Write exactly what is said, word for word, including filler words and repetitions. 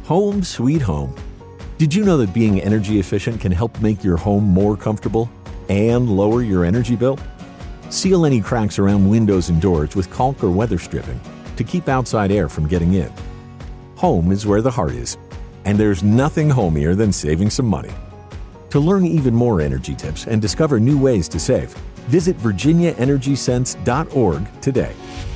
Home sweet home. Did you know that being energy efficient can help make your home more comfortable and lower your energy bill? Seal any cracks around windows and doors with caulk or weather stripping to keep outside air from getting in. Home is where the heart is, and there's nothing homier than saving some money. To learn even more energy tips and discover new ways to save, visit virginia energy sense dot org today.